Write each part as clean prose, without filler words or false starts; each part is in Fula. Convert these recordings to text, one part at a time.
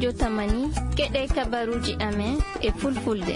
jotamani keɗe kabaruji amen e fulfulde.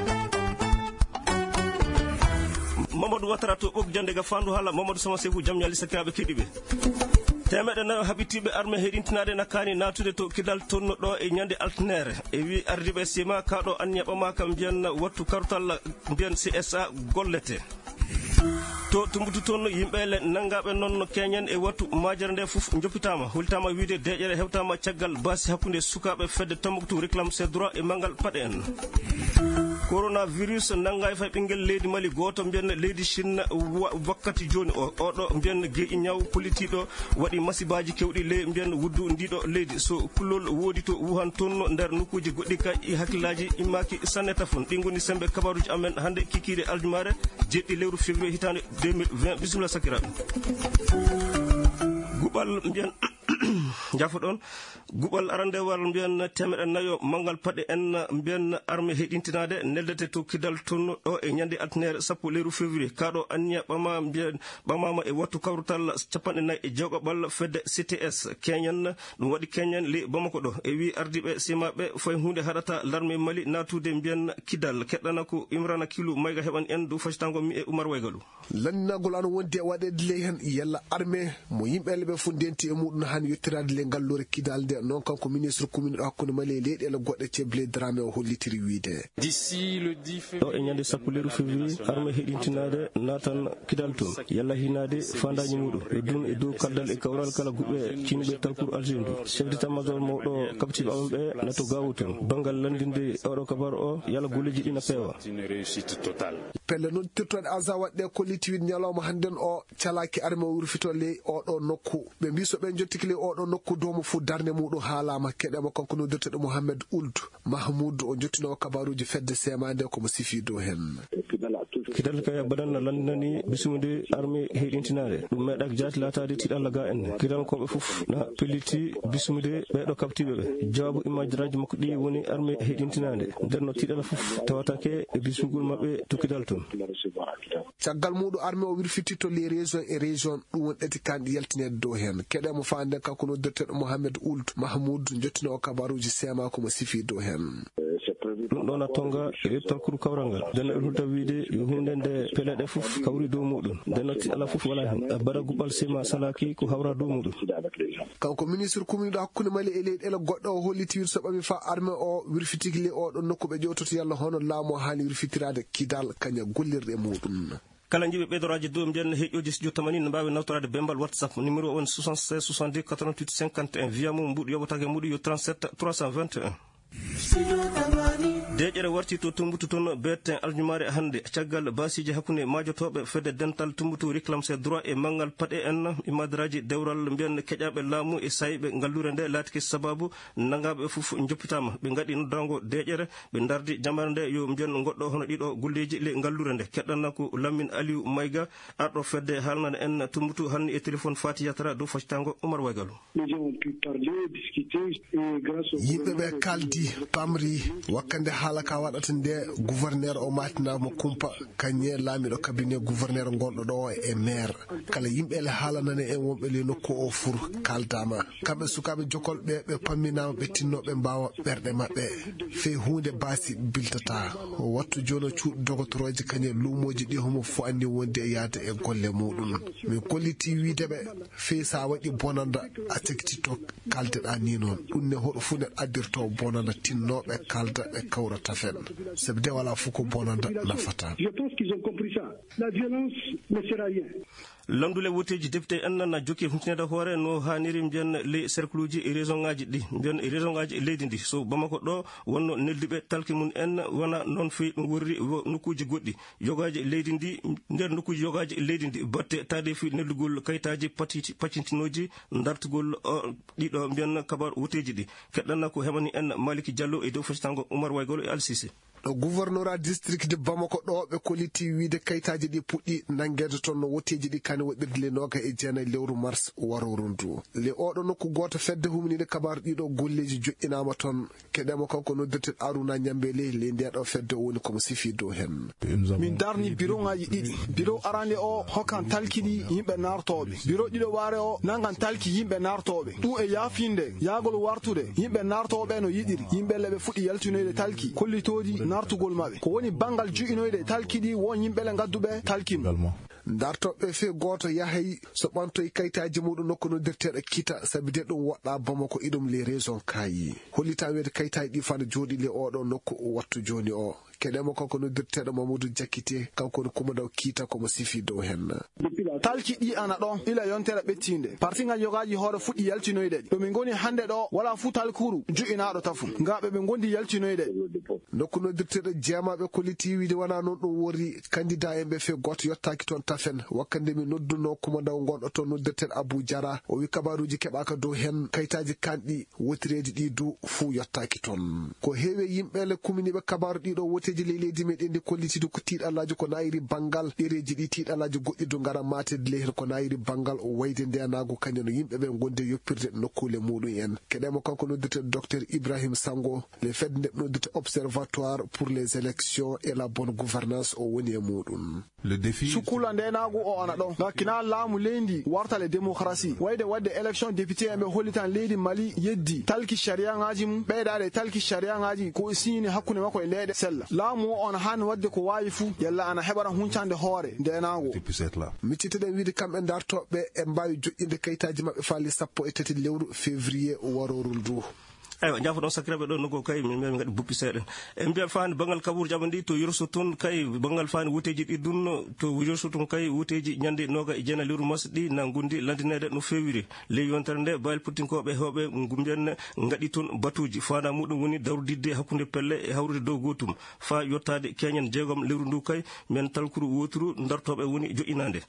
Mamadou Watara to ɓoggande ga fandu hala Mamadou Sama Sefu jam ñali sakiraɓe keɗiɓe temeɗe nayo habitiɓe armé heɗintinade nakkani natude to kidal tonno ɗo e ñande altinere e wi ardiɓe sima kaɗo anniya ɓama kam mbiyen wattu kartal mbiyen CSA gollete to tumbutu toon yimɓele nangaɓe noon keñen e wattu majere nde foof joppitama hultama wiide deƴere hewtama caggal basi hakkude sukaɓe fedde Tombouctou réclame ses droits e mangal paɗe en coronavirus nanga e fay ɓinguel leydi Mali goto mbiyen leydi Chine wakkati joni oɗo mbiyen gueƴi ñaw politiɗo waɗi masibaji kewɗi le mbiyen wuddu ndiɗo leydi so kullol woodi to Wuhan toon nder nokkuji goɗɗi kay i hakkillaji immaki sanne tafon ɗi goni sembe kabaruji amen hande kikide aljumare jeɗɗi lewru février hitande 2020 bisimilla sakiraɓe guɓal mbiyen jafo ɗon guɓal arandewal mbiyen temeɗe nayo mangal paɗe en mbiyen armé heɗintinade neldete to kidal toon ɗo e ñande altinere sappo lewru février kaɗo anniya ɓama mbiyen ɓamama e wattu kawrutal capanɗe nayyi e jewɗoɓal fedde CTS keñen ɗum waɗi keñen le Bamako ɗo e wi ardiɓe simaɓe fay hunde haɗata l'armé Mali natude mbiyen kidal keɗɗana ko Imrana Kilou Mayga heɓani en dow faccitango mi e Oumar Waygalou lanninagol ano wonde waɗede ley hen yalla armé mo yimɓele ɓe fof ndenti e muɗum hani yettirade le ngallore kidal nde non kanko ministre commune ɗo hakkude Mali e leyɗele goɗɗe ceble Dramé o hollitiri wiide ɗo e ñande sappo lewru février armé heɗintinade natan kidal toon yalla hinade fandaji muɗum e dun e dow kaldal e kawral kala guɓe ciniɓe talkour Algérie ndu chef d'état major mawɗo kabtiɓe amen ɓe nato gawu toon banggal landinde oɗo kabar o yalla golleji ɗi na peewa pelle noon tirtoɗe asa waɗɗe kollitiwide ñalawma hannden o calaki armé o wurfito ley oɗo nokku ɓe mbi so ɓe jottiki ley oɗo nokku domo fo darde muɗum haalama keɗema kanko nodirteɗo Mohamed Ould Mahmoud o jottinowo kabaruji fedde semade komo sifi dow hen kidal kaya baɗanna landinani bisumude armé heɗintinade ɗum meeɗak jaati latade tiɗalla ga en kidal koɓe foof na pelliti bisumude ɓeɗo kabtiɓe ɓe jawabu imajiraji makko ɗi woni armé heɗintinade nder no tiɗala foof tawatake e bismugol mabɓe to kidal toon caggal muɗum armé o wirfitito les région e région ɗum woni ɗeti kanɗi yaltinede dow hen keɗemo fande kanko noddirteɗo Mohamed Ould Mahmoud jottinowo kabaruji sema komo sifi dow hen ɗum ɗon a tonga e talkour kawral ngal nden ɗum hulta wiide yo hunde nde peleɗe foof kawri dow muɗum nden no tiɗala foof wala hen baɗa guɓal sema salaki ko hawra dow muɗum kanko ministre commune ɗo hakkude Mali e leyɗele goɗɗo o holliti wir so ɓami fa armé o wirfitiki le oɗon nokku ɓe ƴewtoto yalla hono laamu o hani wirfitirade kidal kaña gollirɗe muɗum kala jiɓe ɓeydoraji dow mbiyen heƴƴoji so jottamani ne mbawi nawtorade bembal WhatsApp numéro on 76 62 88 51 wiya mum mbuɗo yoɓotake muɗum yo 37 321 deƴere warti to Tombouctou toon beten aljumare hande caggal basiji hakkude majotoɓe fedde dental Tombouctou réclame ses droits e mangal paɗe en imadiraji dewral mbiyen keƴaɓe laamu e sayiɓe ngallure nde laatiki sababu nangaɓe foof joppitama ɓe gaɗi noddango deƴere ɓe dardi jamare nde yo mbiyen goɗɗo hono ɗiɗo golleji le ngallure nde keɗɗanna ko Lamine Aliou Mayga arɗo fedde haalnade en Tombouctou hanni e téléphone Fati Yatara dow faccitango Oumar Waygalou yimɓeɓe kaldi pamri wakkande haala ka waɗata nde gouverneur o matinama kumpa kañe laamiɗo cabinet gouverneur gonɗo ɗo e maire kala yimɓele haalanane en wonɓe le nokku o fur kaldama kamɓe sukaɓe jokolɓe ɓe pamminama ɓe tinnoɓe mbawa ɓerɗe mabɓe fe hunde baasi biltata wattu joni cuuɗi dogotoroji kañe luumoji ɗi homo fo anni wonde e yaade e golle muɗum min kolliti wideɓe fe sa waɗi bonanda a tekkititto kaldeɗa ni noon ɗum ne hoɗo fu neɗɗo addirto bonanda tinnoɓe kalda ɓe kawra tafen sabi de wala fof ko bonanda nafata landule woteji député en na jokki humtinede hoore no haniri mbiyen les cercle uji e région ngaji ɗi mbiyen e région ngaji e leydi ndi so Bamako ɗo wonno nelduɓe talki mum en wona noon fewi ɗum worri nokkuji goɗɗi yogaji leydi ndi nder nokkuji yogaji e leydi ndi batte tade fi neldugol kayitaji pacintinoji dartugol ɗiɗo mbiyen kabar woteji ɗi keɗɗanna ko heɓani en Maliki Diallo e dow faccitango Oumar Waygalou e Al Cissé ɗo gouvernorat district de Bamako ɗo ɓe koliti wiide kayitaji ɗi puɗɗi nanguede toon no woteji ɗi kane waɗirde le 29 lewru mars waroru ndu le oɗo nokku goto fedde humnide kabaru ɗiɗo golleji joƴƴinama toon keɗema kanko noddirte Aruna Ñambele le ndeɗo fedde woni komo sifi dow hen. Min darni bureau ngaji ɗiɗi, bureau arande o hokkan talkiɗi yimɓe nartoɓe, bureau ɗiɗo waare o nangan talki yimɓe nartoɓe, ɗum e yaafinde yaagol wartude yimɓe nartoɓe no yiɗiri, yimɓe leɓe fuɗɗi yaltinoyde talki kollitoji nartugol maɓɓe ko woni bangal ju'inoyde talkiɗi won yimɓele gadduɓe talkim dartoɓe fe goto yahay so ɓantoye kayitaji muɗum nokku noddirteɗo kita sabi de ɗum woɗɗa Bamako iɗum les raisons kayi hollita wiyde kayitaji ɗi fana jooɗi le oɗo nokku wattu joni o keɗema kanko noddirteɗo Mamadou Diakité kanko woni kumandaw kiita komo sifi dow hen. Talki ɗi ana ɗon ila yontere ɓettinde partingal yogaji hoore fuɗɗi yaltinoyde ɗi ɗomin goni hande ɗo wala fu talkuru ju'inaɗo tafu ngaɓe ɓe gondi yaltinoyde nokku noddirteɗo jeemaɓe koliti wiide wona noon ɗum wori candidat en ɓe fe goto yottaki toon tafen wakkande mi nodduno kumandaw gonɗo toon noddirteɗo Abou Diara o wi kabaruji keɓaka dow hen kayitaji kanɗi wotireji ɗi du fuu yottaki toon ko heewi yimɓele kuminiɓe kabaru ɗiɗo woteji leydi meɗen ndi kollitide ko tiiɗallaji ko nayiri banggal ɗereji ɗi tiiɗallaji goɗɗi do ngara matede ley hen ko nayiri banggal o wayde ndenago kañum no yimɓeɓe gonde yoppirde nokkule muɗum en keɗema kanko noddirte docteur Ibrahim Sango le fedde nde noddirte observatoire pour les élections et la bonne gouvernance o woni e muɗum sukula ndenago o ana ɗon ga kina laamu leydi wartale démocratie wayde wadde élection député en ɓe hollitan leydi Mali yeddi talki sharia ngaji mum ɓeydade talki sharia ngaji ko siini hakkunde makko e leyɗe sella laamu o on hani wadde ko wawi fuu yalla ana heɓara huncande hoore ndenago micciteɗen wiide kamɓe dartoɓe e mbawi joƴƴinde kayitaji mabɓe faali 13 lewru février waroru ndu aywa jafo ɗon sakiraɓe ɗo nogo kay min mbi gaɗi buppi seeɗen e mbiya fani bangal kabour jama ndi to yurso toon kay bangal fani wuteji ɗi ɗum to yurso toon kay wuteji ñande noga e jeena lewru mars ɗi na gundi landinede no fewiri ley yontere nde bayal puttinkoɓe hewɓe mbiyen gaɗi toon batuji fana muɗum woni dawrdidde hakkude pelle e hawrude dow gotum fa yottade keñen jeegom lewru ndu kay men talkuru woturu dartoɓe woni joƴinade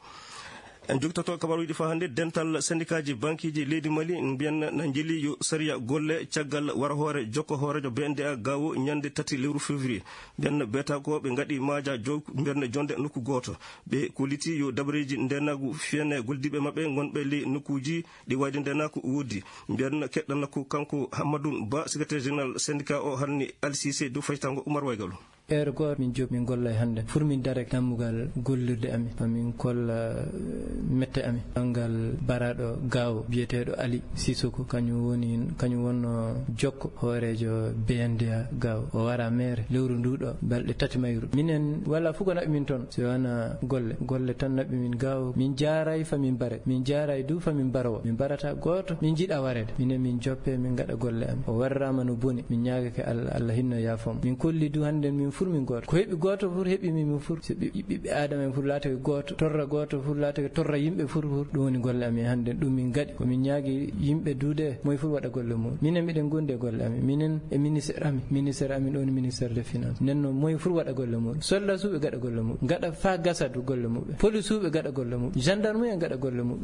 en jogtoto kabaruji fa hande dental syndicat ji banque ji leydi Mali mbiyen na jeli yo saria golle caggal wara hoore jokko hoorejo BNDA gawo ñande 3 lewru février mbiyen beta ko ɓe gaɗi maaja mbiyen jonde nokku goto ɓe koliti yo dabreji ndenagu fiyane goldiɓe mabɓe gonɓe ley nokkuji ɗi wayde ndenako woddi mbiyen keɗɗanako kanko Hamadou Ba secrétaire général syndicat o hanni LCC do faytango Oumar Waygalou heure goto min job min golla hande pour min dare dammugal gollirde amin min kolla mette amin bangal baraɗo gawo biyeteɗo Ali Sissoko kañum wonno jokko hoorejo BNDA gawo o wara maire lewru nduɗo balɗe 3 mayru minen walla fuko naɓi min toon so wana golle tan naɓi min gawo min jaaray famin bare min jaaray du famin barowo min barata goto min jiiɗa warede minen min joppe min gaɗa golle amin o warrama no boni min ñaagake Allah hinno yaafom min kolli du hande min furmin goto ko heɓi goto fur heɓi min fur so ɓiɓɓe adama en fur laata goto fur laata torra yimɓe fur ɗum woni golle amin hande ɗum min gaɗi komin ñaagui yimɓe duude moye fur waɗa golle mum minen miɗen gondi e golle amin minen e ministére amin ɗo ni ministére des finances nden noon moye fur waɗa golle mum soldat suɓe gaɗa golle mum gaɗa fa gasadu golle muɓe police suɓe gaɗa golle mum gendarme en gaɗa golle muɓe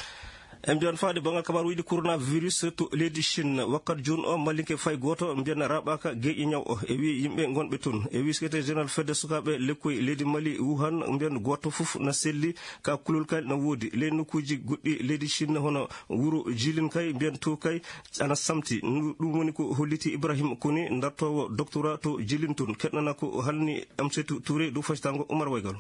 en mbiyan faade bangal kabaruji coronavirus to leydi Chine wakkat joni o mallinke fay goto mbiyan raɓaka gueƴi ñaw o e wi yimɓe gonɓe toon e wi secrétaire général fedde sukaɓe lekkoye leydi Mali Wuhan mbiyan goto foof na selli ka kulol kay na woodi ley nokkuji goɗɗi leydi Chine hono wuuro Jilin kay mbiyan to kay ana samti ɗum woni ko holliti Ibrahima Koni dartowo doctorat to Jilin toon keɗnana ko halni Amsatou Touré do fasitango Oumar Waygalou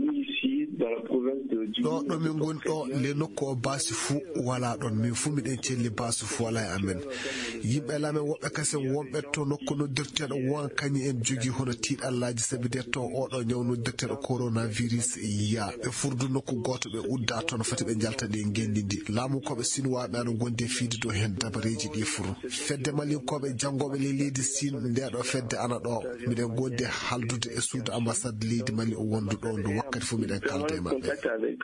ɗo min goni ɗo le nokku o basi fuu wala ɗon min fuu miɗen celli basi fuu wala e amen yimɓe lamen woɓɓe kasen wonɓe to nokku noddirteɗo won kañum en jogui hono tiiɗallaji sabi de to oɗo ñaw noddirteɗo coronavirus yiya ɓe furdu nokku goto ɓe udda toon foti ɓe jaltaɗe e gendidi laamukoɓe sinowaɓe ano gondi e fiide do hen dabareji ɗi furu fedde malinkoɓe janggoɓe le leydi Sine ndeɗo fedde ana ɗo miɗen gondi haldude e suudu ambassade leydi Mali o wondu ɗo ndu wakkati fuu miɗen kalda e mabɓe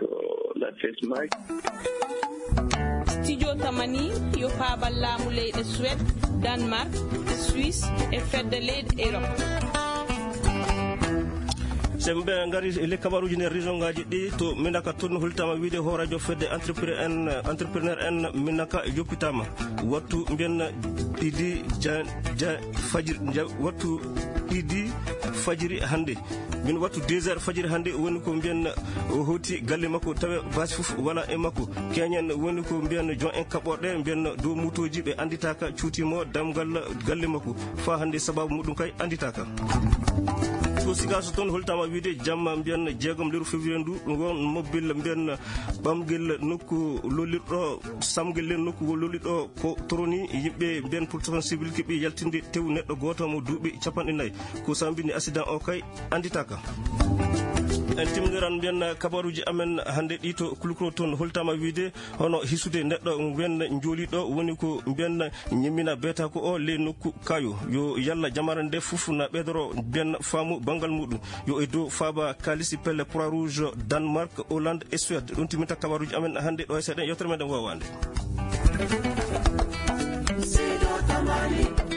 studio tamani yo faabal laamu leyɗe Suède Danemark Suisse e fedde leyɗe Europe sembe ngari le kabaruji nder région ngaji ɗi to minaka toon holtama wiide ho radio fedde entrepreneur en minaka yoppitama wattu mbiyen ɗiɗi fajir wattu idi fajiri hande min wattu 2h fajiri hande woni ko mbiyen o hoti galle makko tawe basi fof wala e makko keñen woni ko mbiyen jon en kaborde mbiyen do mutoji be anditaka cuutimo damgal galle makko fa hande sababu mudum kay anditaka ko sigaso ton holtama wiide jamma mbiyen jeegom leru février ndu won mobile mbiyen bamgel nokku lollido samgel len nokku lollido ko toroni yimbe mbiyen protection civil kibi yaltinde tew neddo goto mo duubi 40 ko sambini accident o kay anditaka en timdiran mbiyen kabaruji amen hande ɗi to kulukro toon holtama wiide hono hisude neɗɗo mbiyen jooliɗo woni ko mbiyen ñimmina beeta ko o le nokku kayo yo yalla jamara nde fof na ɓeydoro mbiyen faamu bangal muɗum yo e dow faaba kalisi pelle croix rouge Danemark Hollande et Suède ɗum timinta kabaruji amen hande ɗo e seeɗen yewtere meɗen wowande